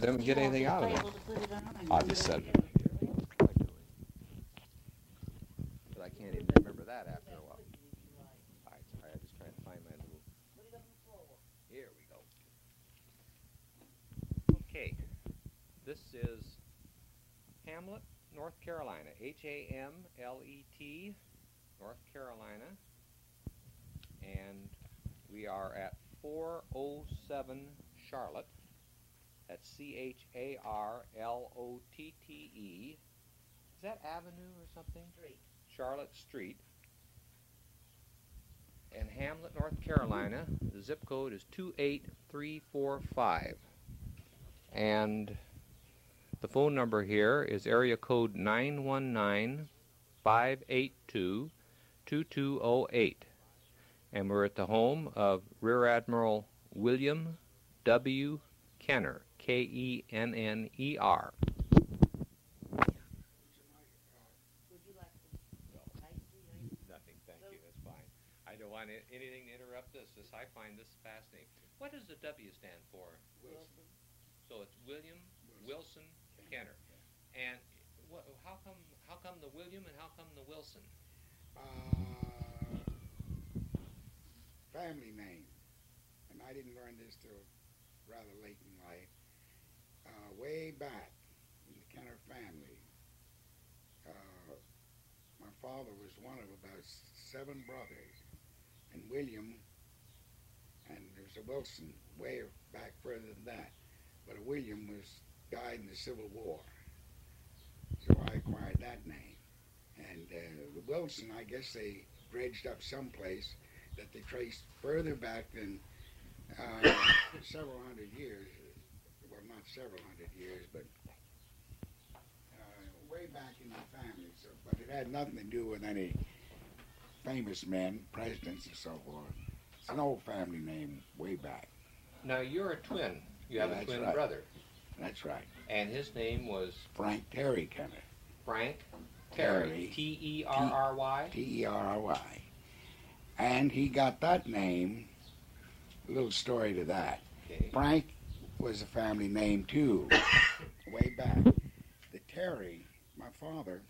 didn't get anything out of it. I just said, but I can't even remember that after a while. All right, sorry, I just trying to find my little. Here we go. Okay, this is Hamlet, North Carolina. Hamlet, North Carolina, and we are at 407 Charlotte. That's Charlotte. Is that Avenue or something? Street. Charlotte Street. In Hamlet, North Carolina. The zip code is 28345. And the phone number here is area code 919-582-2208. And we're at the home of Rear Admiral William W. Kenner, Kenner. Would you like some ice cream? Nothing, thank you, that's fine. I don't want anything to interrupt this. I find this fascinating. What does the W stand for? Wilson. So it's William Wilson Kenner. And how come the William and how come the Wilson? Family name. And I didn't learn this till rather late in life. Way back in the Kenner family, my father was one of about 7 brothers, and William, and there was a Wilson way back further than that, but a William died in the Civil War, so I acquired that name. And the Wilson, I guess they dredged up someplace that they traced further back than several hundred years. Well, not several hundred years, but way back in the family. So, but it had nothing to do with any famous men, presidents, and so forth. It's an old family name way back. Now, you're a twin. You have a twin brother. That's right. And his name was? Frank Terry Kenner. Frank Terry. Terry. Terry. And he got that name, a little story to that. Okay. Frank was a family name too, way back. The Terry, my father,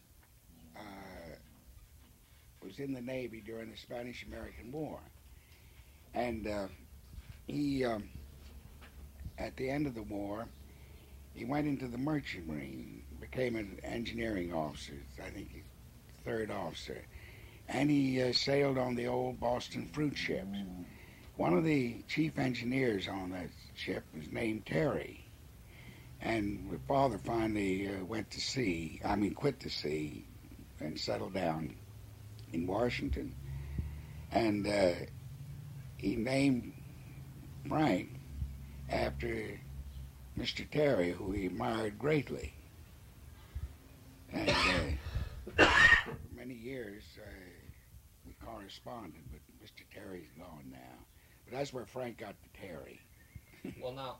was in the Navy during the Spanish-American War. And he, at the end of the war, he went into the Merchant Marine, became an engineering officer, I think he's third officer. And he sailed on the old Boston fruit ships. One of the chief engineers on that ship was named Terry. And my father finally quit the sea, and settled down in Washington. And he named Frank after Mr. Terry, who he admired greatly. And for many years, we corresponded, but Mr. Terry's gone now. But that's where Frank got the Terry. Well, now,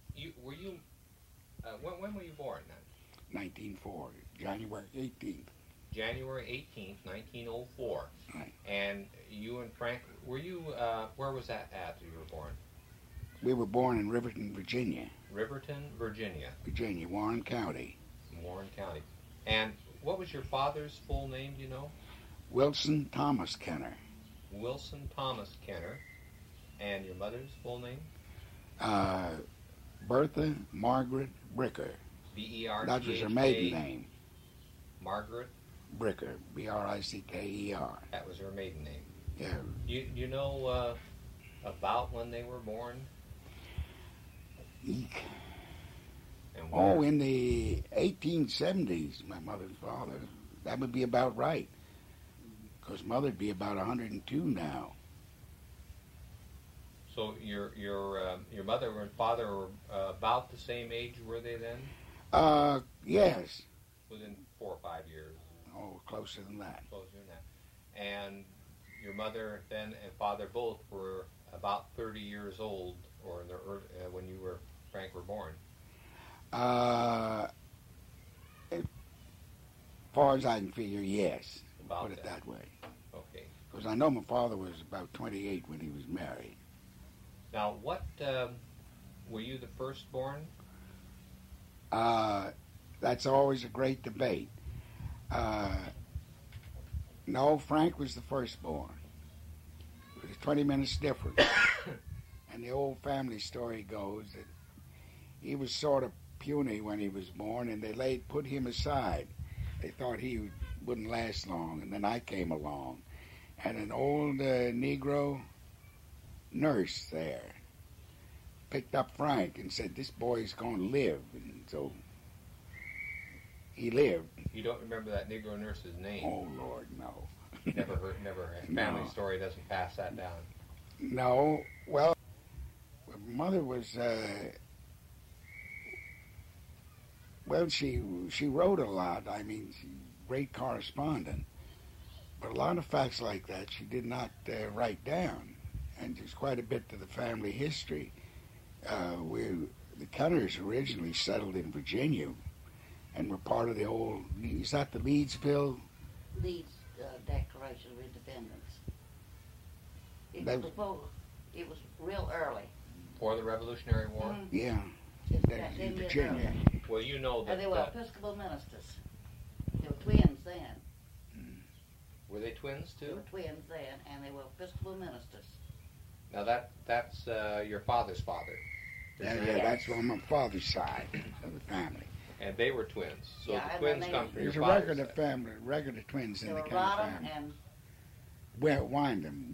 when were you born then? 1904, January 18th. January 18th, 1904. Right. And you and Frank, were you, where was that at you were born? We were born in Riverton, Virginia. Riverton, Virginia. Virginia, Warren County. Warren County. And what was your father's full name, do you know? Wilson Thomas Kenner. Wilson Thomas Kenner. And your mother's full name? Bertha Margaret Bricker. B-E-R-T-H-A. That was her maiden name. Margaret? Bricker, B-R-I-C-K-E-R. That was her maiden name. Yeah. You know about when they were born? Eek. And Oh, in the 1870s, my mother's father. That would be about right. Because mother'd be about 102 now. So your mother and father were about the same age, were they then? Yes. Within 4 or 5 years. Oh, closer than that. Closer than that. And your mother then and father both were about 30 years old, or in the when you were Frank were born. As far as I can figure, yes. About Put it that way. Okay. Because I know my father was about 28 when he was married. Now, what were you the firstborn? That's always a great debate. No, Frank was the firstborn. It was 20 minutes different. And the old family story goes that he was sort of puny when he was born, and they put him aside. They thought he wouldn't last long, and then I came along. And an old Negro nurse there picked up Frank and said, "This boy's going to live." And so he lived. You don't remember that Negro nurse's name? Oh, Lord, no. Never heard, never. Family No. story doesn't pass that down. No, well, Mother was, well, she wrote a lot. I mean, great correspondent. But a lot of facts like that she did not write down. And there's quite a bit to the family history. The Cunners originally settled in Virginia and were part of the old, is that the Leedsville? Leeds Declaration of Independence. It That- was before, it was real early. For the Revolutionary War? Mhm. Yeah, It's that's that in 10 years Virginia. early. Well, you know And they that. were Episcopal ministers. They were twins then. Were they twins They too? were twins then, and they were Episcopal ministers. Now that's your father's father. Yeah, Yes. that's on my father's side of the family. And they were twins. So Yeah, the and twins then come from your There's a father's record of side. family, record of twins They in the were Cunner Rodham family. and Wyndham,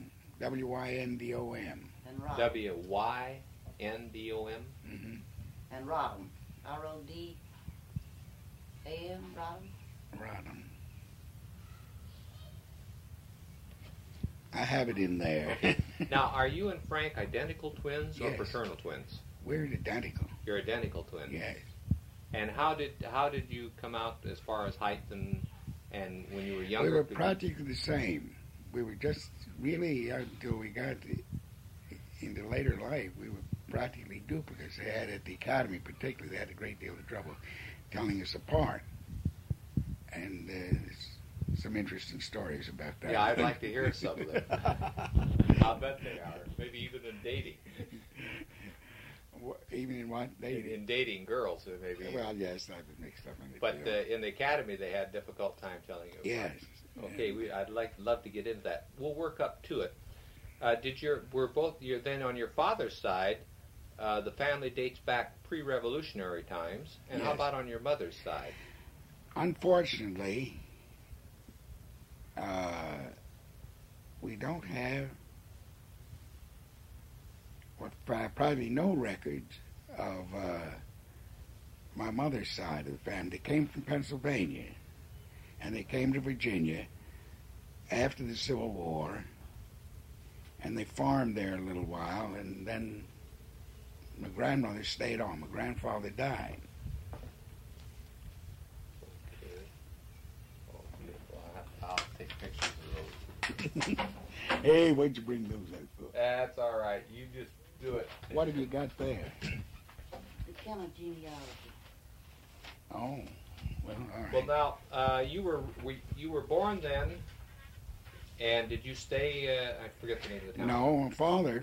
Wyndom, and Rodham. Wyndom. mm-hmm. And Rodham. R-O-D-A-M, Rodham. Rodham. I have it in there. Now, are you and Frank identical twins or Yes. fraternal twins? We're identical. You're identical twins. Yes. And how did you come out as far as height and when you were younger? We were practically the same. We were just really, until we got into later life, we were practically duplicates. They had at the academy, particularly, they had a great deal of trouble telling us apart. And there's some interesting stories about that. Yeah, I'd like to hear some of them. I'll bet they are. Maybe even in dating. Even in what? In dating girls, maybe. Well, yes, I've been mixed up in it. But too. in the academy, they had a difficult time telling you. Yes. Okay, I'd love to get into that. We'll work up to it. You're then on your father's side, the family dates back pre-revolutionary times, and how Yes. about on your mother's side? Unfortunately, we don't have probably no records of my mother's side of the family. They came from Pennsylvania, and they came to Virginia after the Civil War, and they farmed there a little while, and then my grandmother stayed on. My grandfather died. I'll take pictures of those. Hey, what'd you bring those out for? That's all right. You just do it. What have you got there? The kind of genealogy. Oh, well, all right. Well, now you were born then, and did you stay? I forget the name of the town. No, my father,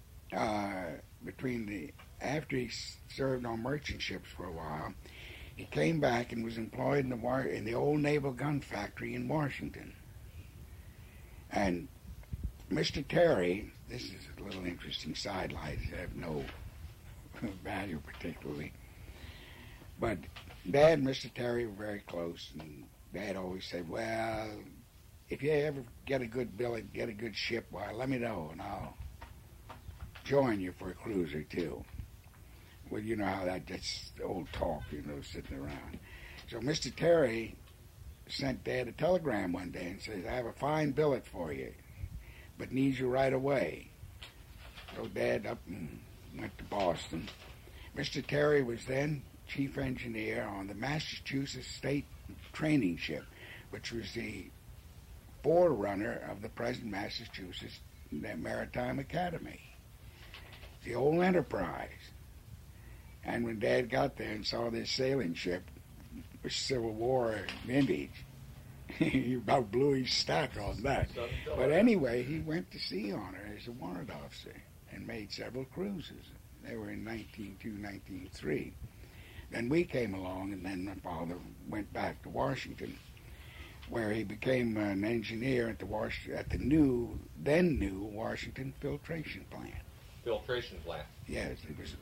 after he served on merchant ships for a while, he came back and was employed in the old naval gun factory in Washington. And Mr. Terry, this is a little interesting sidelight, I have no value particularly, but Dad and Mr. Terry were very close, and Dad always said, well, if you ever get a good billet, get a good ship, why, let me know, and I'll join you for a cruise or two. Well, you know how that's old talk, sitting around. So Mr. Terry sent Dad a telegram one day and says, I have a fine billet for you, but needs you right away. So Dad up and went to Boston. Mr. Terry was then chief engineer on the Massachusetts State Training Ship, which was the forerunner of the present Massachusetts Maritime Academy, the old Enterprise. And when Dad got there and saw this sailing ship, with Civil War vintage, he about blew his stack on that. But anyway, he went to sea on her as a warrant officer and made several cruises. They were in 1902, 1903. Then we came along, and then my father went back to Washington, where he became an engineer at the then new Washington filtration plant. Filtration plant. Yes, it was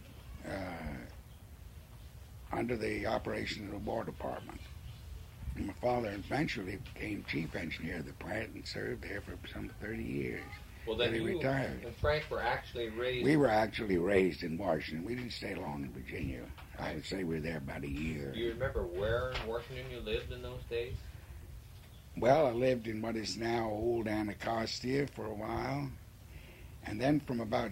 under the operation of the War Department. And my father eventually became chief engineer of the plant and served there for some 30 years. Well, then he you retired. and Frank were actually raised... We were actually raised in Washington. We didn't stay long in Virginia. I would say we were there about a year. Do you remember where in Washington you lived in those days? Well, I lived in what is now Old Anacostia for a while. And then from about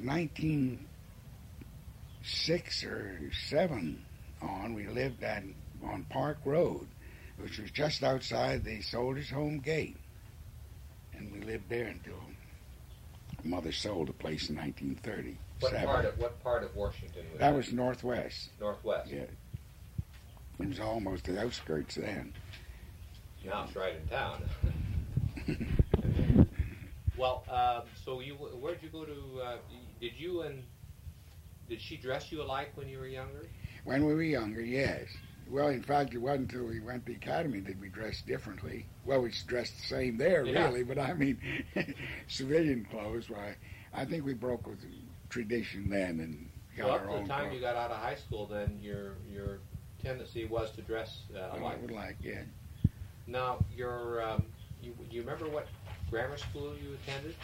1906 or 7 on, we lived on Park Road, which was just outside the Soldiers' Home gate. And we lived there until Mother sold the place in 1930. What part of Washington was that? Was northwest. Northwest? Yeah. It was almost the outskirts then. Now it's right in town. Well, so where'd you go to, did she dress you alike when you were younger? When we were younger, yes. Well, in fact, it wasn't until we went to the academy that we dressed differently. Well, we dressed the same there, Yeah. really, but I mean, civilian clothes, why, I think we broke with the tradition then and got Well, our up own to the time clothes. you got out of high school, then your tendency was to dress alike. I would like, yeah. Now, you remember what grammar school you attended?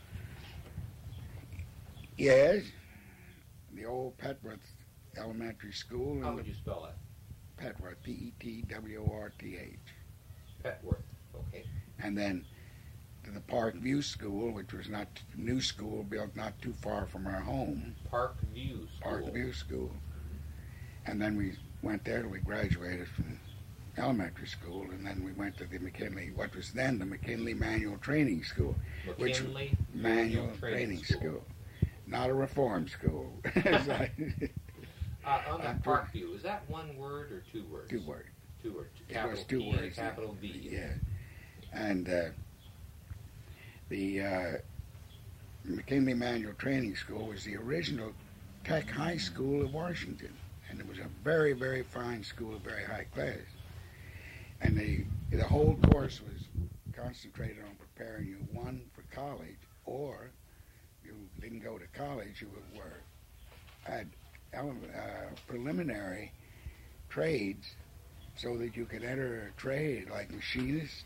Yes, the old Petworth Elementary School. How would you spell that? Petworth, Petworth. Petworth, okay. And then to the Park View School, which was not a new school built not too far from our home. Park View School. Park View School. And then we went there till we graduated from elementary school, and then we went to the McKinley, what was then the McKinley Manual Training School. McKinley Manual Training School. Not a reform school. On that Park View, is that one word or two words? Two words. Two words. It Capital was two P and a words. capital V. Yeah. And the McKinley Manual Training School was the original tech high school of Washington. And it was a very, very fine school, very high class. And the whole course was concentrated on preparing you, one, for college, or you didn't go to college, you had preliminary trades so that you could enter a trade like machinist,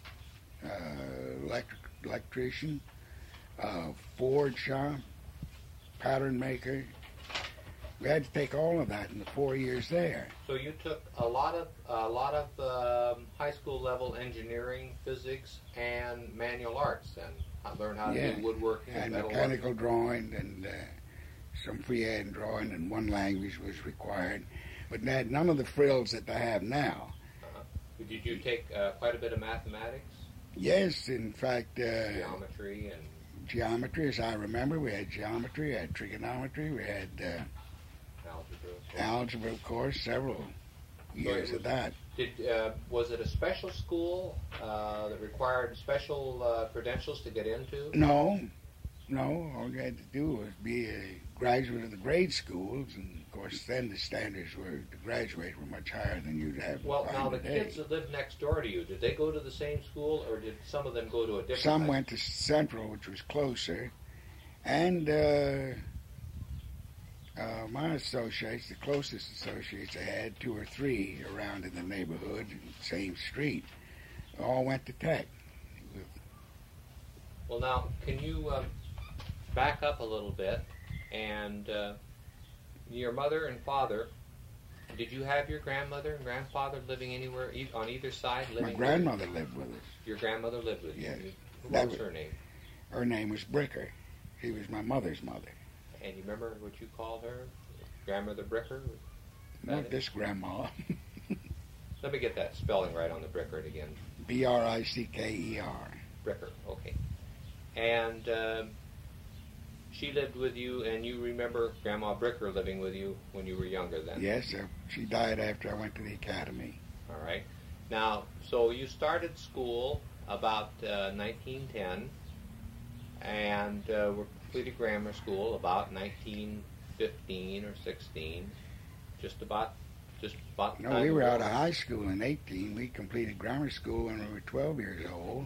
electrician, forge shop, pattern maker. We had to take all of that in the 4 years there. So you took a lot of high school level engineering, physics, and manual arts, and learn how to do woodworking and metalworking. mechanical drawing, and some freehand drawing, and one language was required, but they had none of the frills that they have now. Did you take quite a bit of mathematics? Yes, in fact, Geometry and geometry, as I remember, we had geometry, we had trigonometry, we had algebra, of course, several years of that. Was it a special school that required special credentials to get into? No. All you had to do was be a graduate of the grade schools, and of course, then the standards to graduate were much higher than you'd have. Well, now the today. kids that lived next door to you, did they go to the same school, or did some of them go to a different? Some went to Central, which was closer, and my associates, the closest associates I had, 2 or 3 around in the neighborhood, same street, all went to Tech. Well, now, can you back up a little bit, and your mother and father, did you have your grandmother and grandfather living anywhere on either side? My grandmother lived with us. Your grandmother lived with you? Yes. What was her name? Her name was Bricker. She was my mother's mother. And you remember what you called her? Grandmother Bricker? Not this grandma. Let me get that spelling right on the Bricker again. Bricker. Bricker, okay. And she lived with you, and you remember Grandma Bricker living with you when you were younger then? Yes, she died after I went to the academy. All right. Now, so you started school about 1910, and were completed grammar school about 1915 or 16, just about just about the No, time we of were war? out of high school in 18. We completed grammar school when we were 12 years old.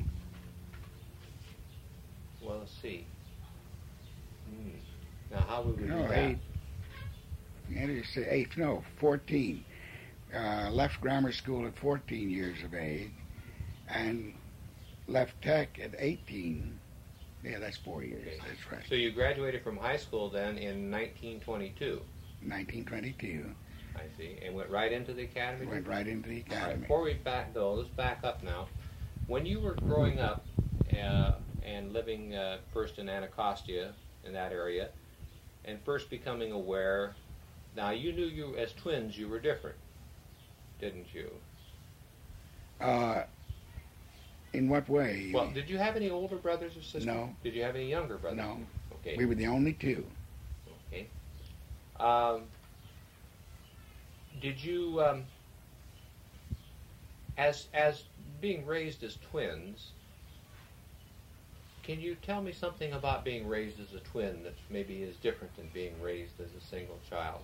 Well, let's see. Now, how would we do No, that? 14. Left grammar school at 14 years of age and left tech at 18. Yeah, that's 4 years. Okay. That's right. So you graduated from high school then in 1922, 1922. I see, and went right into the academy? Went right into the All right, academy. before we go, let's back up now. When you were growing up and living first in Anacostia, in that area, and first becoming aware, now you knew you as twins you were different, didn't you? In what way? Well, did you have any older brothers or sisters? No. Did you have any younger brothers? No. Okay. We were the only two. Okay. Did you, as being raised as twins, can you tell me something about being raised as a twin that maybe is different than being raised as a single child?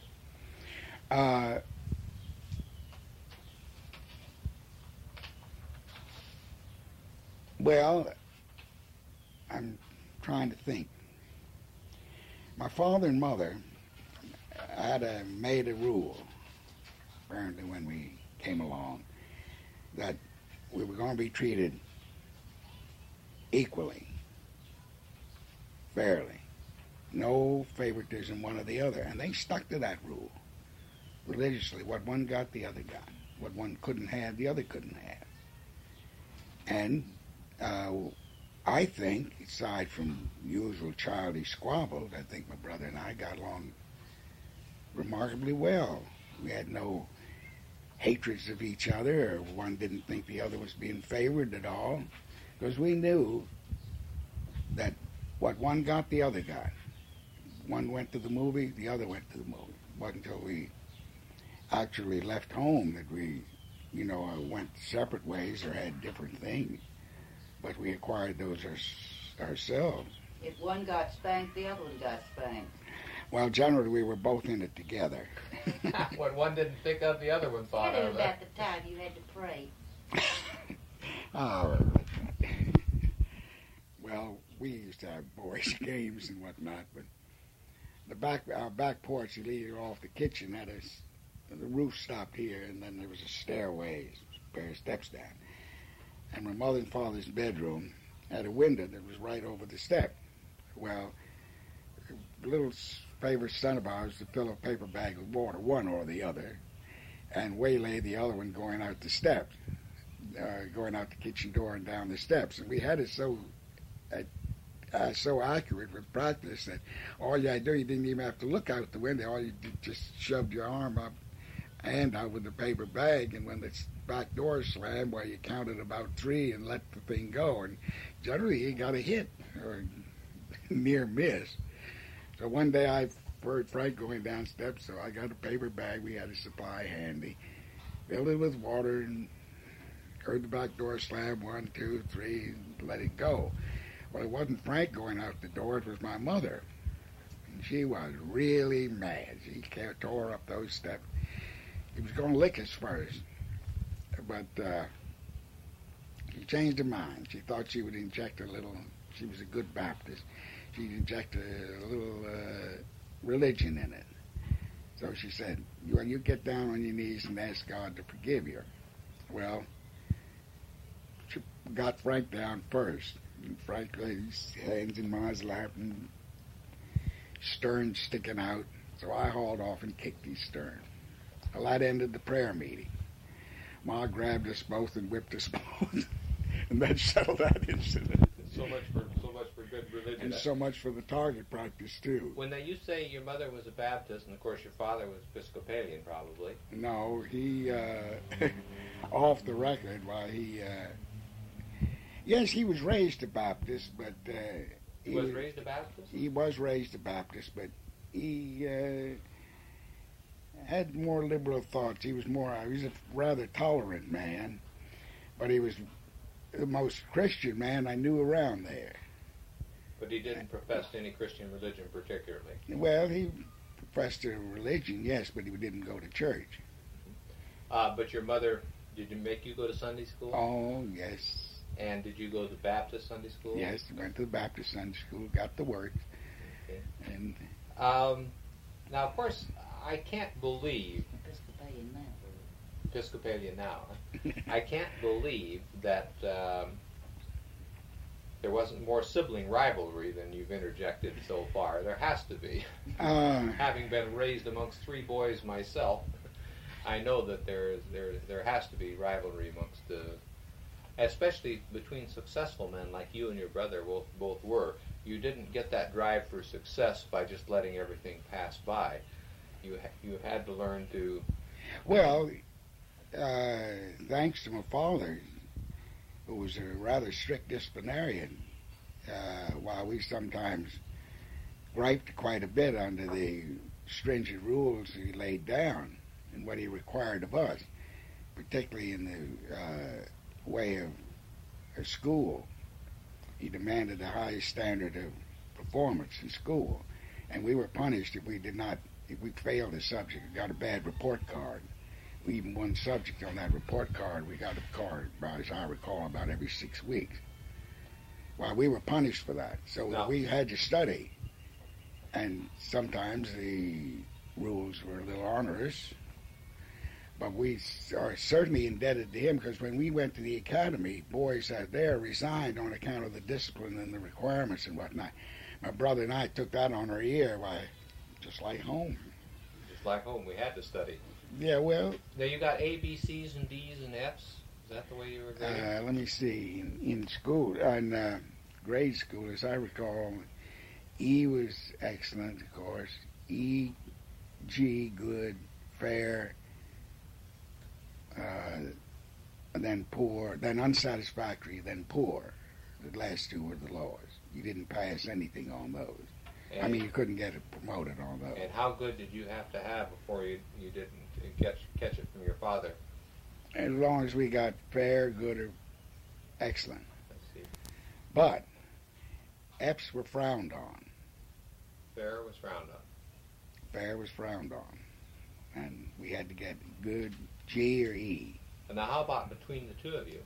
Well, I'm trying to think. My father and mother made a rule, apparently when we came along, that we were going to be treated equally, fairly. No favoritism one or the other. And they stuck to that rule religiously. What one got, the other got. What one couldn't have, the other couldn't have. And I think, aside from usual childish squabbles, I think my brother and I got along remarkably well. We had no hatreds of each other, or one didn't think the other was being favored at all, because we knew that what one got, the other got. One went to the movie, the other went to the movie. It wasn't until we actually left home that we, went separate ways or had different things. But we acquired those ourselves. If one got spanked, the other one got spanked. Well, generally, we were both in it together. When one didn't pick up, the other one thought That of was it. at the time you had to pray. Oh, well, we used to have boys' games and whatnot, but our back porch leading off the kitchen had the roof stopped here, and then there was a stairway, a pair of steps down. And my mother and father's bedroom had a window that was right over the step. Well, a little favorite son of ours to fill a paper bag with water, one or the other, and waylay the other one going out the steps, going out the kitchen door and down the steps. And we had it so accurate with practice that all you had to do, you didn't even have to look out the window. All you did just shoved your arm up and out with the paper bag, and when the back door slammed, well, you counted about 3 and let the thing go, and generally you got a hit or near miss. So one day I heard Frank going down steps, so I got a paper bag we had a supply handy, filled it with water, and heard the back door slam 1, 2, 3, and let it go. Well, it wasn't Frank going out the door, it was my mother. And she was really mad. She tore up those steps. He was going to lick us first, but she changed her mind. She thought she would inject a little, she was a good Baptist, she'd inject a little religion in it. So she said, you get down on your knees and ask God to forgive you. Well, she got Frank down first. And Frank laid his hands in my lap and stern sticking out. So I hauled off and kicked his stern. Well, that ended the prayer meeting. Ma grabbed us both and whipped us both, and that settled that incident. So much for good religion. And so much for the target practice too. When you say your mother was a Baptist, and of course your father was Episcopalian, probably. No, he off the record. Yes, he was raised a Baptist, but He was raised a Baptist? He was raised a Baptist, but he had more liberal thoughts. He was a rather tolerant man, but he was the most Christian man I knew around there. But he didn't profess any Christian religion particularly. Well, he professed a religion, yes, but he didn't go to church. But your mother, did you make you go to Sunday school? Oh, yes. And did you go to Baptist Sunday school? Yes, went to the Baptist Sunday School, got the word. Okay. And Now, of course, I can't believe Episcopalian now. Episcopalian now. I can't believe that there wasn't more sibling rivalry than you've interjected so far. There has to be. Having been raised amongst three boys myself, I know that there has to be rivalry amongst especially between successful men like you and your brother both were. You didn't get that drive for success by just letting everything pass by. You had to learn to. Well, thanks to my father, who was a rather strict disciplinarian, while we sometimes griped quite a bit under the stringent rules he laid down and what he required of us, particularly in the way of school. He demanded the highest standard of performance in school, and we were punished if we failed a subject, we got a bad report card. We even one subject on that report card, we got a card, as I recall, about every 6 weeks. Well, we were punished for that, so we had to study, and sometimes the rules were a little onerous, but we are certainly indebted to him, because when we went to the academy, boys out there resigned on account of the discipline and the requirements and whatnot. My brother and I took that on our ear, just like home. Just like home, we had to study. Yeah, well. Now you got A, B, C's, and D's and F's. Is that the way you were graded? Let me see. In school, in grade school, as I recall, E was excellent, of course. E, G, good, fair, and then poor, then unsatisfactory, then poor. The last two were the lowest. You didn't pass anything on those. And you couldn't get it promoted on those. And how good did you have to have before you didn't catch it from your father? As long as we got fair, good, or excellent. Let's see. But F's were frowned on. Fair was frowned on. Fair was frowned on. And we had to get good, G or E. And now how about between the two of you?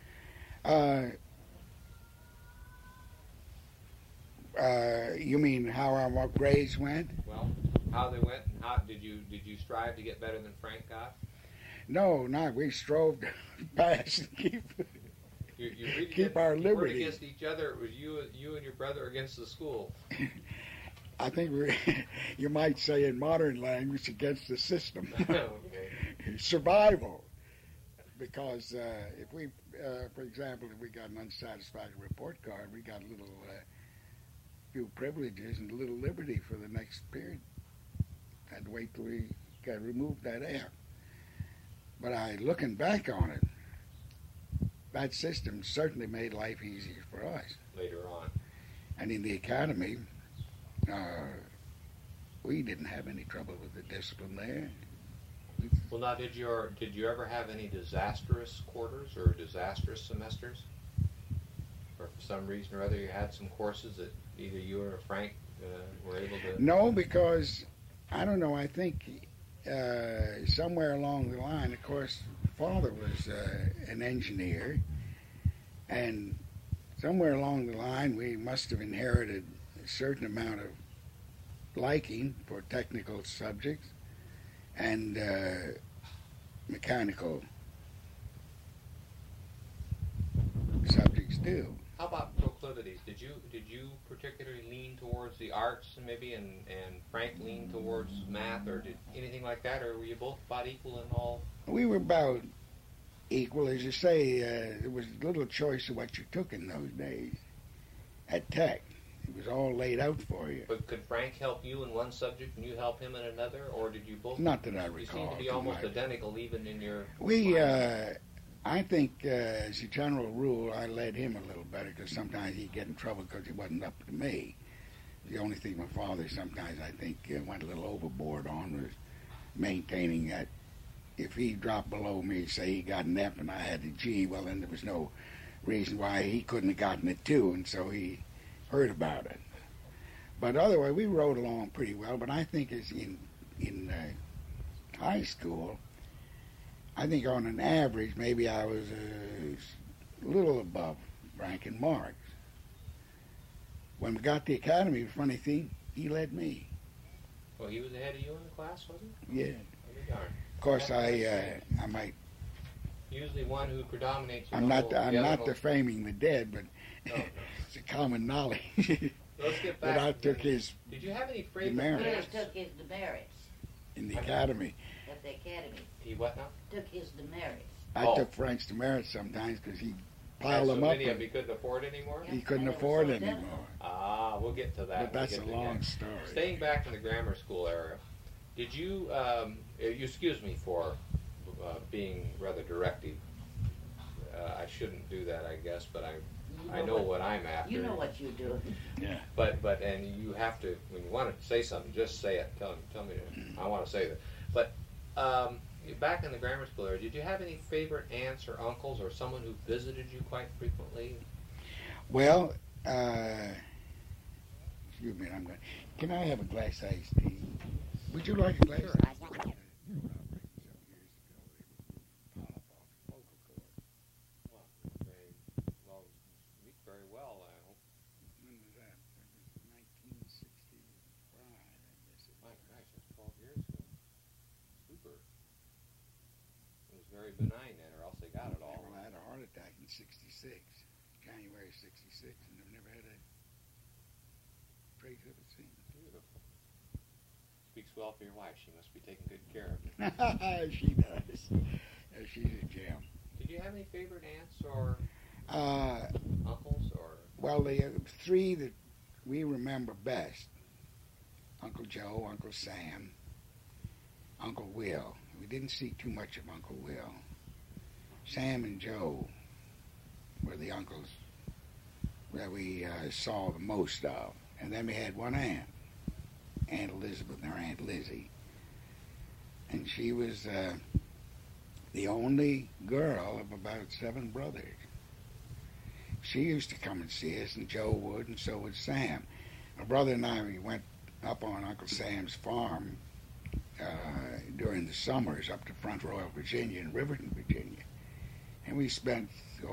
You mean how our grades went? Well, how they went, and how did you strive to get better than Frank got? No, not. We strove to pass and keep You really keep did, our you liberty. weren't against each other. It was you and your brother against the school. I think you might say in modern language, against the system. Okay. Survival. Because if we, for example, if we got an unsatisfactory report card, we got a little few privileges and a little liberty for the next period. Had to wait till we got removed that F. But looking back on it, that system certainly made life easier for us. Later on. And in the academy, we didn't have any trouble with the discipline there. Well, now, did you ever have any disastrous quarters or disastrous semesters? Or for some reason or other, you had some courses that either you or Frank were able to... No, because, I don't know, I think somewhere along the line, of course, father was an engineer, and somewhere along the line we must have inherited a certain amount of liking for technical subjects and mechanical subjects too. How about proclivities? Did you particularly lean towards the arts maybe, and Frank lean towards math, or did anything like that, or were you both about equal in all? We were about equal, as you say. There was little choice of what you took in those days at Tech. It was all laid out for you. But could Frank help you in one subject and you help him in another, or did you both? Not that I recall. You seem to be almost identical, even in your. I think, as a general rule, I led him a little better, because sometimes he'd get in trouble because he wasn't up to me. The only thing my father sometimes, I think, went a little overboard on was maintaining that if he dropped below me, say he got an F and I had a G, well, then there was no reason why he couldn't have gotten it too, and so he heard about it. But otherwise, we rode along pretty well. But I think as in high school, I think on an average, maybe I was a little above ranking marks. When we got the academy, the funny thing, he led me. Well, he was ahead of you in the class, wasn't he? Yeah. Oh, be darned. Of course, I might. Usually one who predominates. I'm not defaming the dead, but No, no. it's a common knowledge Let's get back. that I to took the- his Did you have any favorite demerits. He dance? took his demerits in the academy. at the academy. He what now? Took his demerits. I Oh. took Frank's demerits sometimes because he Had piled so them up. many of And he couldn't afford anymore. he couldn't And they were afford so it identical. anymore. Ah, we'll get to that. But that's We'll a get to long that. story. Staying back in the grammar school area, did you? You excuse me for being rather directive. I shouldn't do that, I guess, but I know what I'm after. You know what you're doing. Yeah. But and you have to, when you want to say something, just say it. Tell me. I want to say that. But back in the grammar school area, did you have any favorite aunts or uncles or someone who visited you quite frequently? Well, excuse me, I'm going. Can I have a glass of iced tea? Would you like a glass? Sure. of iced tea? Well, speak very well. I hope. When was that? That was 1965, I guess it My was. gosh, that's 12 years ago. Super. It was very benign then, or else they got it all. Well, I had a heart attack in '66, January '66, and I've never had a trace of it since. Beautiful. Speaks well for your wife. She must be taking good care of you. She does. She's a gem. Did you have any favorite aunts or uncles or? Well, the three that we remember best: Uncle Joe, Uncle Sam, Uncle Will. We didn't see too much of Uncle Will. Sam and Joe were the uncles that we saw the most of. And then we had one aunt, Aunt Elizabeth and her Aunt Lizzie. And she was the only girl of about 7 brothers. She used to come and see us, and Joe would, and so would Sam. My brother and I, we went up on Uncle Sam's farm during the summers up to Front Royal, Virginia and Riverton, Virginia. And we spent,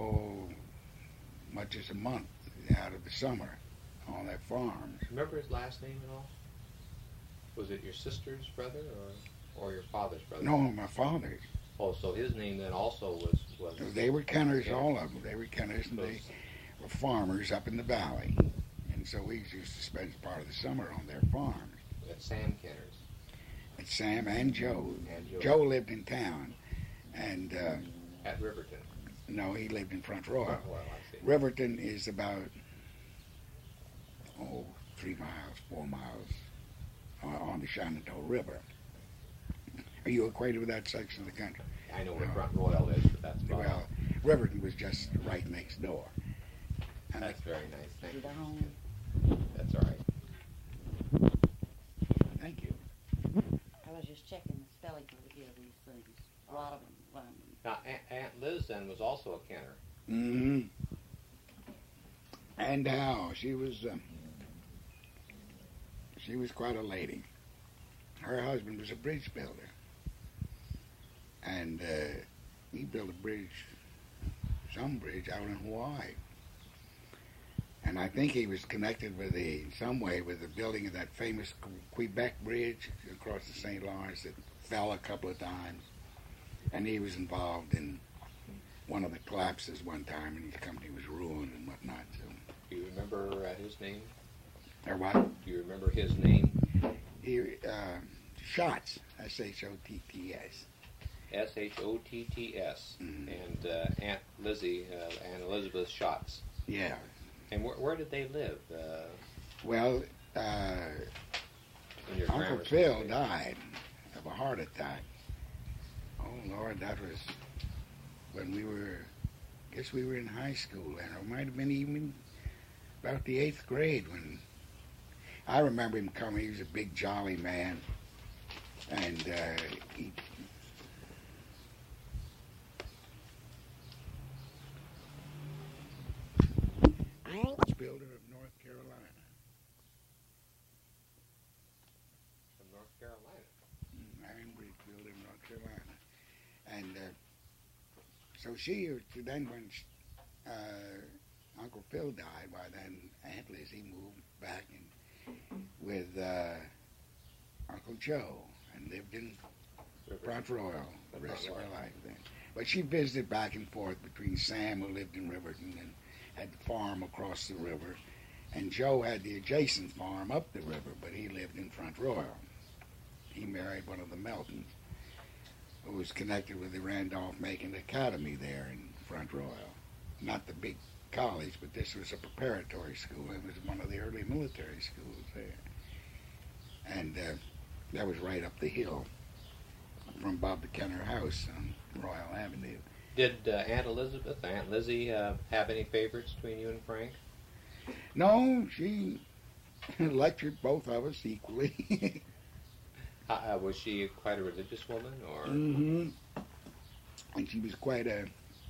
much as a month out of the summer on that farm. Remember his last name at all? Was it your sister's brother or your father's brother? No, my father's. Oh, so his name then also was. They were Kenners, all of them. They were Kenners, and they were farmers up in the valley. And so we used to spend part of the summer on their farms. At Sam Kenner's. And Sam and Joe. And Joe. Joe lived in town. And, At Riverton. no, he lived in Front Royal. Well, I see. Riverton is about, 3 miles, 4 miles on the Shenandoah River. Are you acquainted with that section of the country? I know where Front Royal is, but that's about Well, Riverton was just right next door. And That's very nice. Thank Sit you. down. That's all right. thank you. I was just checking the spelling over here of these things. A lot of them. Now, Aunt Liz then was also a Kenner. Mm-hmm. And how she was quite a lady. Her husband was a bridge builder, and he built a bridge, some bridge out in Hawaii. And I think he was connected with some way with the building of that famous Quebec Bridge across the St. Lawrence that fell a couple of times. And he was involved in one of the collapses one time, and his company was ruined and whatnot. So, Do you remember his name? or what? Do you remember his name? He Shotts, Shotts. Shotts. Mhm. And Aunt Lizzie, Aunt Elizabeth Shotts. Yeah. And where did they live? Well, In your Uncle grammar Phil school days? died of a heart attack. Oh Lord, that was when I guess we were in high school, and it might have been even about the 8th grade when I remember him coming. He was a big, jolly man, and he. Builder of North Carolina. From North Carolina. Iron Bridge Builder of North Carolina. And so she, then when Uncle Phil died, why then Aunt Lizzie moved back with Uncle Joe and lived in Front Royal the rest of her life then. But she visited back and forth between Sam, who lived in Riverton, and had the farm across the river, and Joe had the adjacent farm up the river, but he lived in Front Royal. He married one of the Meltons, who was connected with the Randolph-Macon Academy there in Front Royal. Not the big college, but this was a preparatory school. It was one of the early military schools there. And that was right up the hill from Bob the Kenner house on Royal Avenue. Did Aunt Elizabeth, Aunt Lizzie, have any favorites between you and Frank? No, she lectured both of us equally. Was she quite a religious woman, or? Mm-hmm. And she was quite a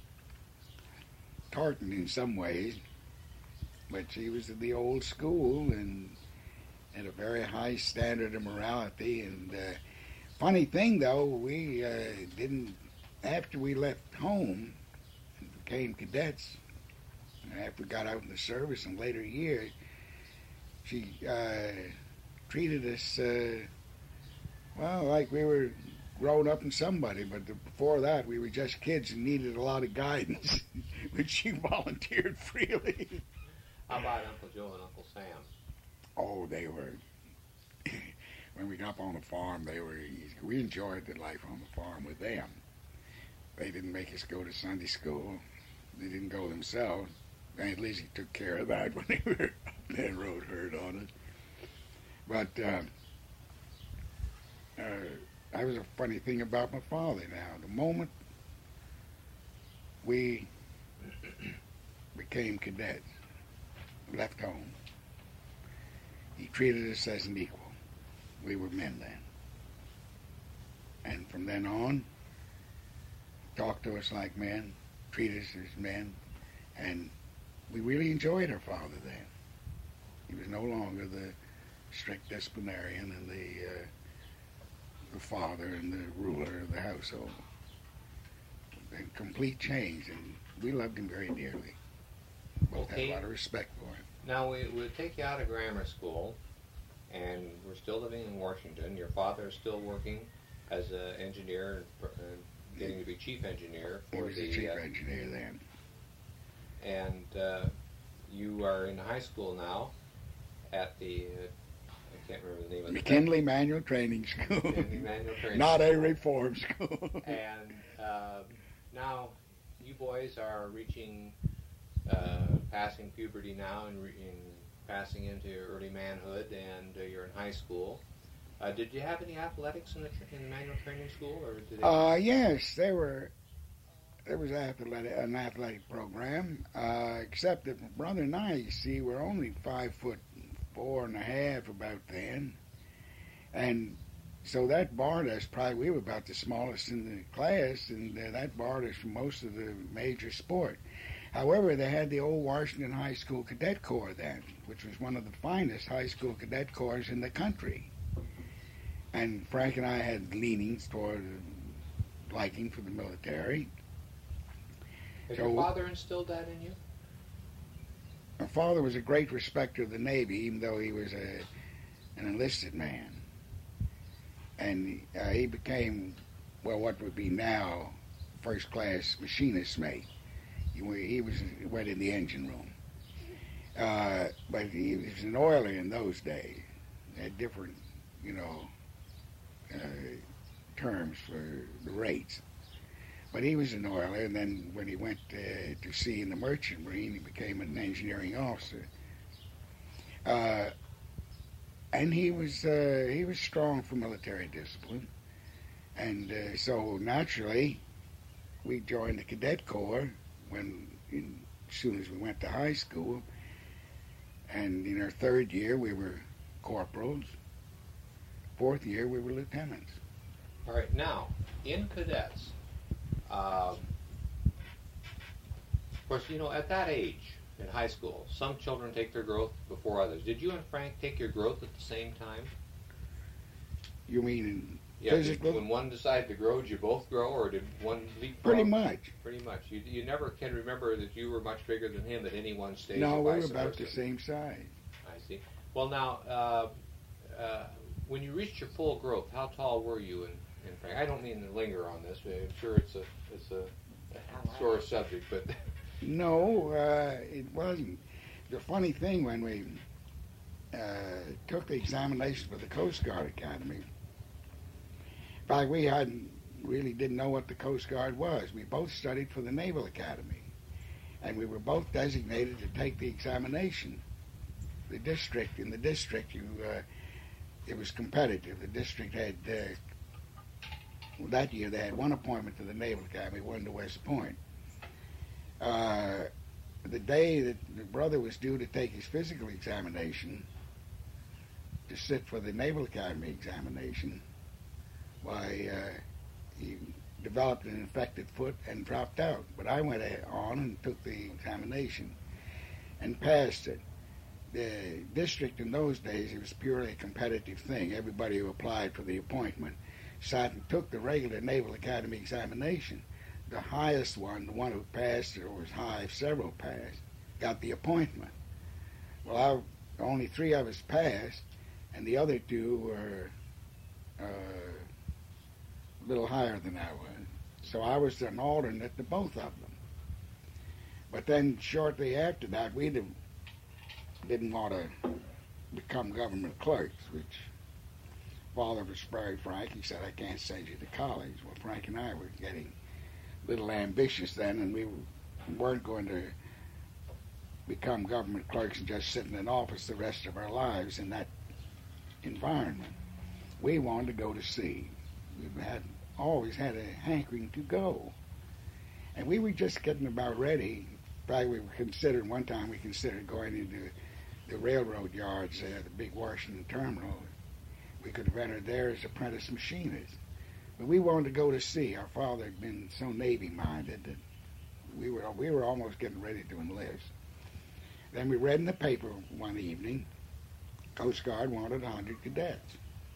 tartan in some ways, but she was of the old school and had a very high standard of morality. And funny thing, though, we didn't, after we left home and became cadets, after we got out in the service in later years, she treated us, well, like we were grown up and somebody, but before that we were just kids and needed a lot of guidance, which she volunteered freely. How about Uncle Joe and Uncle Sam? Oh, they were, when we got up on the farm, they were easy. We enjoyed the life on the farm with them. They didn't make us go to Sunday school. They didn't go themselves. Aunt Lizzie took care of that when they were up there, rode herd on it. But that was a funny thing about my father now. The moment we became cadets, left home, he treated us as an equal. We were men then. And from then on, talked to us like men, treated us as men, and we really enjoyed our father then. He was no longer the strict disciplinarian and the father and the ruler of the household. A complete change, and we loved him very dearly. Both had a lot of respect for him. Now, we'll take you out of grammar school, and we're still living in Washington. Your father is still working as an engineer, getting to be chief engineer. He was the chief engineer then. And you are in high school now at the, I can't remember the name of it. McKinley Manual Training School. McKinley Manual Training Not School. a reform school. And now you boys are reaching, passing puberty now and passing into early manhood, and you're in high school. Did you have any athletics in the manual training school, or did they? Yes, there was an athletic program, except that my brother and I, you see, were only 5'4.5" about then, and so that barred us. Probably we were about the smallest in the class, and that barred us from most of the major sport. However, they had the old Washington High School Cadet Corps then, which was one of the finest high school cadet corps in the country. And Frank and I had leanings toward liking for the military. Has your father instilled that in you? My father was a great respecter of the Navy, even though he was an enlisted man. And he became, well, what would be now first-class machinist mate. He went in the engine room. But he was an oiler in those days. They had different, terms for the rates. But he was an oiler, and then when he went to sea in the Merchant Marine, he became an engineering officer. And he was strong for military discipline, and so naturally, we joined the Cadet Corps as soon as we went to high school. And in our third year, we were corporals. Fourth year, we were lieutenants. All right, now, in cadets, of course, at that age, in high school, some children take their growth before others. Did you and Frank take your growth at the same time? You mean Yeah, physical. when one decided to grow, did you both grow, or did one leapfrog? Pretty much. Pretty much. You never can remember that you were much bigger than him at any one stage. No, or we were vice about versa. the same size. I see. Well, now, when you reached your full growth, how tall were you in Frank? I don't mean to linger on this. But I'm sure it's a sore subject, but No, it wasn't. The funny thing, when we took the examination for the Coast Guard Academy, in fact, we didn't know what the Coast Guard was. We both studied for the Naval Academy, and we were both designated to take the examination. In the district, it was competitive. The district had that year they had one appointment to the Naval Academy, one to West Point. The day that the brother was due to take his physical examination, to sit for the Naval Academy examination, he developed an infected foot and dropped out. But I went on and took the examination and passed it. The district in those days, it was purely a competitive thing. Everybody who applied for the appointment sat and took the regular Naval Academy examination. The highest one, the one who passed, or was high, several passed, got the appointment. Well, only 3 of us passed, and the other 2 were a little higher than I was. So I was an alternate to both of them. But then shortly after that, we didn't want to become government clerks, which Father was very frank. He said, I can't send you to college. Well, Frank and I were getting a little ambitious then, and we weren't going to become government clerks and just sit in an office the rest of our lives in that environment. We wanted to go to sea. We had always had a hankering to go. And we were just getting about ready. In fact, one time we considered going into the railroad yards there, the big Washington terminal. We could have entered there as apprentice machinists. But we wanted to go to sea. Our father had been so Navy-minded that we were almost getting ready to enlist. Then we read in the paper one evening, Coast Guard wanted 100 cadets.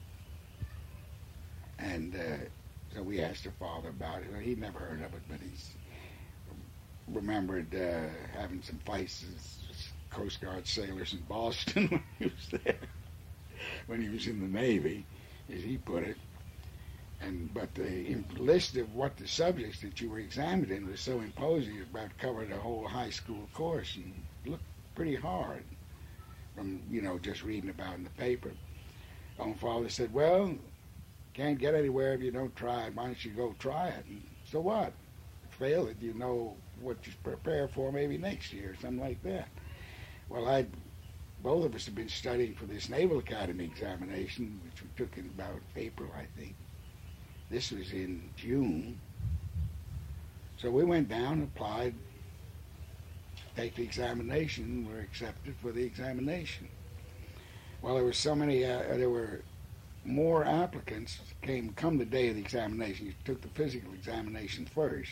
And so we asked our father about it. Well, he'd never heard of it, but he's remembered having some fights as Coast Guard sailors in Boston when he was there, when he was in the Navy, as he put it. But the list of what the subjects that you were examined in was so imposing, it about covered a whole high school course and looked pretty hard from, just reading about in the paper. My father said, well, can't get anywhere if you don't try it. Why don't you go try it? And so what? Fail it, you know what you prepare for maybe next year or something like that. Well, both of us had been studying for this Naval Academy examination, which we took in about April, I think. This was in June. So we went down, applied, take the examination, were accepted for the examination. Well, there were so many, there were more applicants come the day of the examination. You took the physical examination first.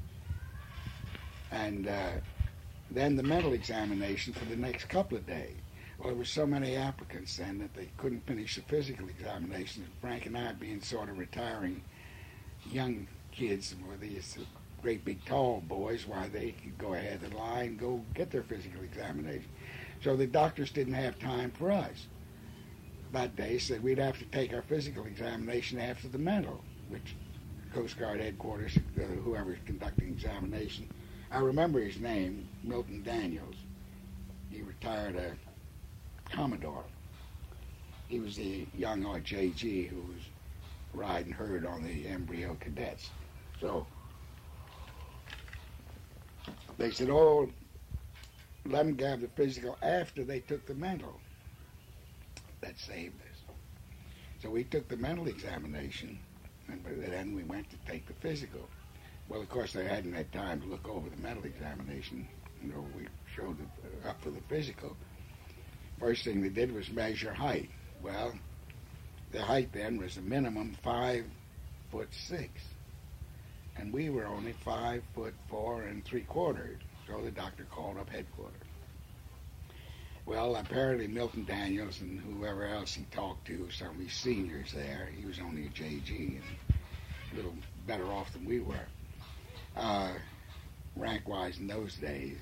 And then the mental examination for the next couple of days. Well, there were so many applicants then that they couldn't finish the physical examination. Frank and I, being sort of retiring young kids, were these great big tall boys, why they could go ahead of the line and go get their physical examination. So the doctors didn't have time for us. That day said we'd have to take our physical examination after the mental, which Coast Guard headquarters, whoever was conducting examination, I remember his name, Milton Daniels. He retired a Commodore. He was the young RJG who was riding herd on the embryo cadets. So they said, oh, let them have the physical after they took the mental. That saved us. So we took the mental examination, and then we went to take the physical. Well, of course, they hadn't had time to look over the mental examination. We showed it up for the physical. First thing they did was measure height. Well, the height then was a minimum 5'6", and we were only 5'4" 3/4". So the doctor called up headquarters. Well, apparently Milton Daniels and whoever else he talked to, some of his seniors there, he was only a JG and a little better off than we were, rank-wise in those days.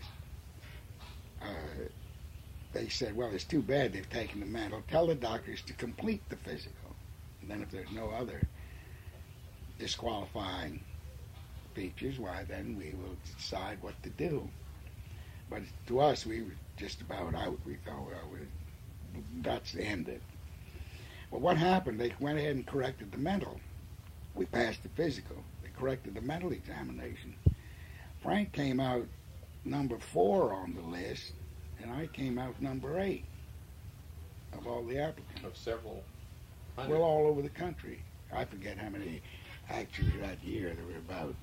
They said, well, it's too bad they've taken the mental. Tell the doctors to complete the physical. And then if there's no other disqualifying features, why, then we will decide what to do. But to us, we were just about out. We thought, well, that's the end of it. Well, what happened? They went ahead and corrected the mental. We passed the physical. They corrected the mental examination. Frank came out number 4 on the list, and I came out number 8 of all the applicants. Of several hundred. Well, all over the country. I forget how many. Actually, that year there were about,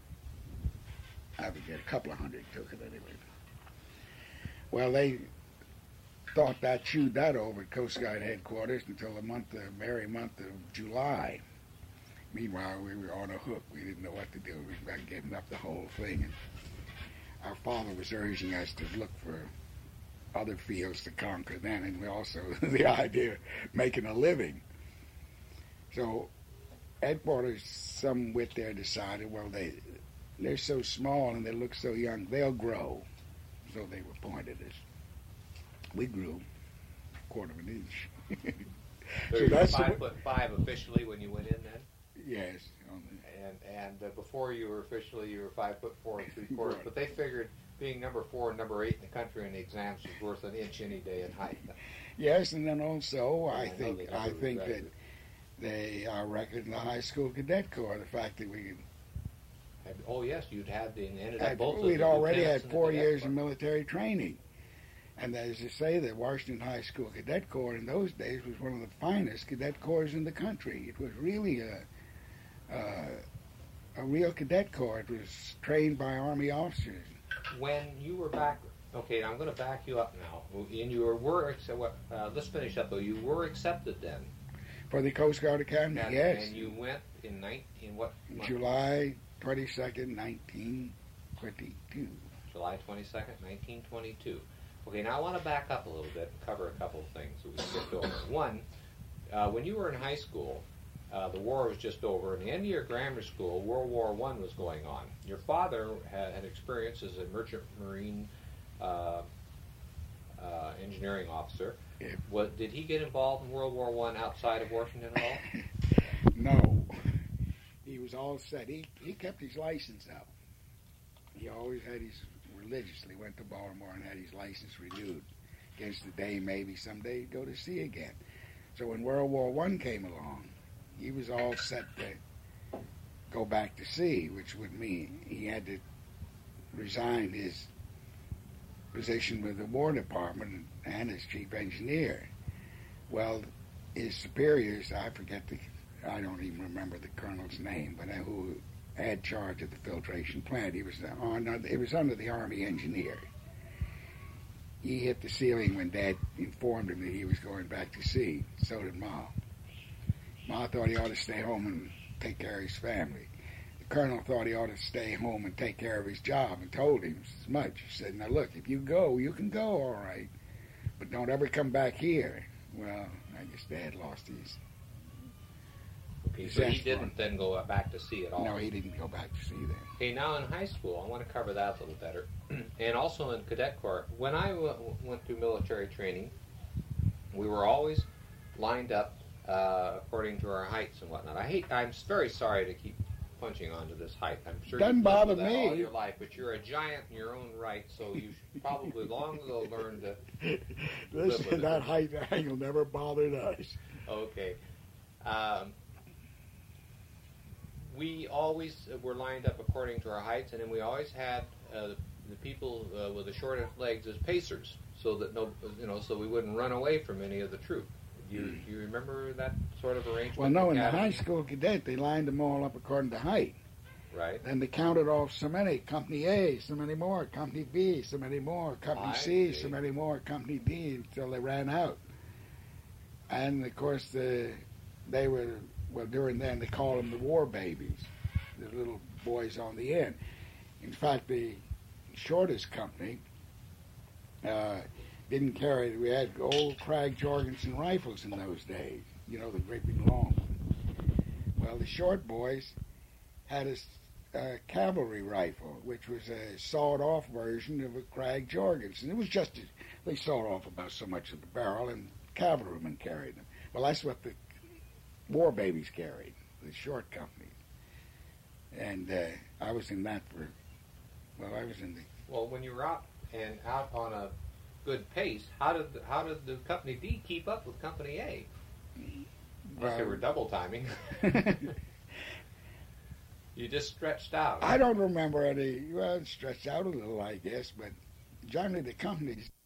I forget, a couple of hundred took it anyway. Well, they thought that chewed that over at Coast Guard headquarters until the merry month of July. Meanwhile, we were on a hook. We didn't know what to do. We got given up the whole thing. And our father was urging us to look for other fields to conquer then, and we also the idea of making a living. So headquarters, some wit there decided, well, they're so small and they look so young, they'll grow. So they appointed us. We grew a quarter of an inch. So you were 5'5" officially when you went in then? Yes. And before you were officially, you were 5'4" and 3/4. Right. But they figured being number 4 and number 8 in the country in the exams was worth an inch any day in height. Yes, and then also And I think that our record in the high school cadet corps, the fact that we oh yes, you'd had ended up both. we'd already had 4 years of of military training. And as I say, the Washington High School Cadet Corps in those days was one of the finest cadet corps in the country. It was really a real cadet corps. It was trained by Army officers. When you were back, okay, I'm going to back you up now. And you were let's finish up though. You were accepted then For the Coast Guard Academy, yes. And you went in what month? July 22nd, 1922. July 22nd, 1922. Okay, now I want to back up a little bit and cover a couple of things that we skipped over. One, when you were in high school, the war was just over. In the end of your grammar school, World War I was going on. Your father had experience as a merchant marine engineering officer. Yeah. Did he get involved in World War I outside of Washington at all? No. He was all set. He kept his license out. He always had religiously went to Baltimore and had his license renewed against the day maybe someday he'd go to sea again. So when World War I came along, he was all set to go back to sea, which would mean he had to resign his position with the War Department and as chief engineer. Well, his superiors, I don't even remember the colonel's name, but who had charge of the filtration plant. It was under the Army engineer. He hit the ceiling when Dad informed him that he was going back to sea. So did Ma. Ma thought he ought to stay home and take care of his family. The colonel thought he ought to stay home and take care of his job and told him as much. He said, now look, if you go, you can go, all right, but don't ever come back here. Well, I guess Dad lost his... Okay, so he didn't then go back to sea at all? No, he didn't go back to sea then. Okay, now in high school, I want to cover that a little better. And also in cadet corps. When I went through military training, we were always lined up according to our heights and whatnot. I'm very sorry to keep punching onto this height. I'm sure Doesn't you've bother lived with that me. all your life, but you're a giant in your own right, so you should probably long ago learn to Listen, that height angle never bothered us. Okay. We always were lined up according to our heights, and then we always had the people with the shortest legs as pacers, so that so we wouldn't run away from any of the troop. Do you remember that sort of arrangement? Well, no, in the high school cadet, they lined them all up according to height. Right. Then they counted off so many. Company A, so many more. Company B, so many more. Company C, so many more. Company D, until they ran out. And, of course, they were, during then, they called them the war babies, the little boys on the end. In fact, the shortest company, didn't carry. We had old Krag Jorgensen rifles in those days. You know, the great big long ones. Well, the short boys had a cavalry rifle, which was a sawed-off version of a Krag Jorgensen. It was just they sawed off about so much of the barrel, and cavalrymen carried them. Well, that's what the war babies carried, the short company. And I was in that for. Well, I was in the. Well, when you were out on a good pace, how did the Company D keep up with Company A? Unless they were double timing. You just stretched out. I don't remember any. Well, it stretched out a little, I guess, but generally the companies